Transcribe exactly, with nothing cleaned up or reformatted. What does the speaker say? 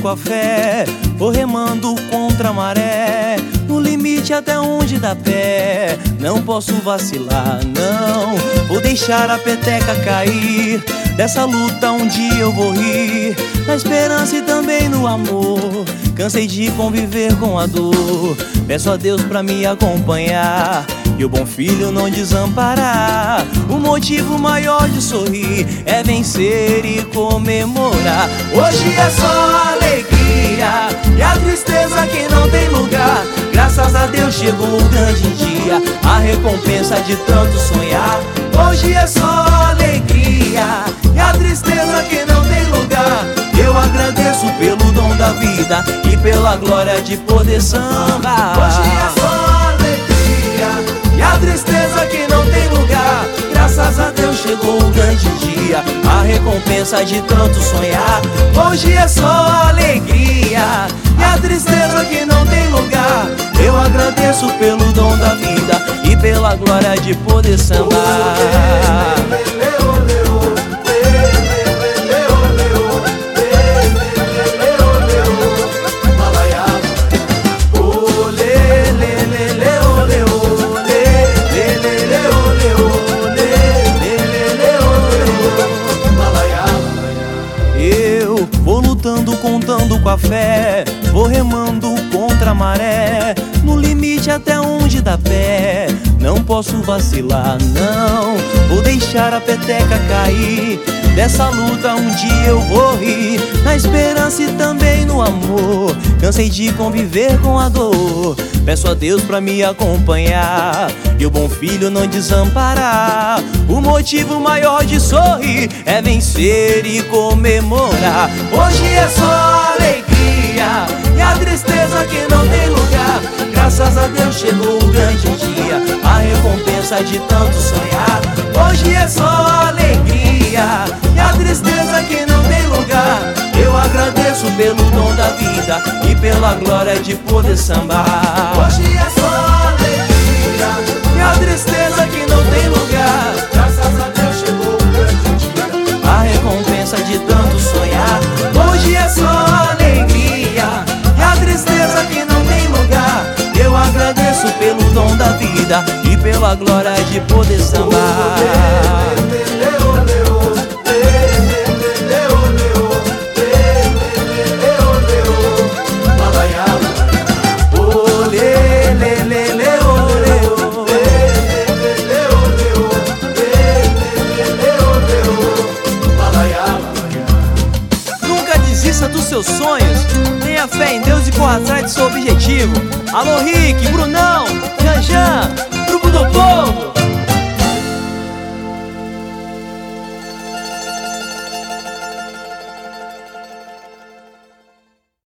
a fé, vou remando contra a maré, no limite até onde dá pé. Não posso vacilar, não, vou deixar a peteca cair. Dessa luta um dia eu vou rir, na esperança e também no amor. Cansei de conviver com a dor, peço a Deus pra me acompanhar e o bom filho não desamparar. O motivo maior de sorrir é vencer e comemorar. Hoje é só alegria e a tristeza que não tem lugar. Graças a Deus chegou o grande dia, a recompensa de tanto sonhar. Hoje é só alegria e a tristeza que não tem lugar. Eu agradeço pelo dom da vida e pela glória de poder sambar. Hoje é só alegria e a tristeza que não tem lugar. Graças a Deus chegou o grande dia, a recompensa de tanto sonhar. Hoje é só alegria e a tristeza que não tem lugar. Eu agradeço pelo dom da vida e pela glória de poder sambar. Eu vou lutando, contando com a fé, vou remando contra a maré, no limite até onde dá pé. Não posso vacilar, não, vou deixar a peteca cair. Dessa luta um dia eu vou rir, na esperança e também no amor. Cansei de conviver com a dor, peço a Deus pra me acompanhar e o bom filho não desamparar. O motivo maior de sorrir é vencer e comemorar. Hoje é só alegria e a tristeza que não tem lugar. Graças a Deus chegou o grande dia, a recompensa de tanto sonhar. Hoje é só alegria e a tristeza que não tem lugar. Eu agradeço pelo dom da vida e pela glória de poder sambar. Hoje é só alegria e a tristeza que não tem lugar. Graças a Deus chegou o grande dia, a recompensa de tanto sonhar. Hoje é só alegria e a tristeza que não tem lugar. Eu agradeço pelo dom da vida e pela glória de poder sambar. Nunca desista dos seus sonhos, tenha fé em Deus e corra atrás do seu objetivo. Alô Rick, Brunão, Janjan.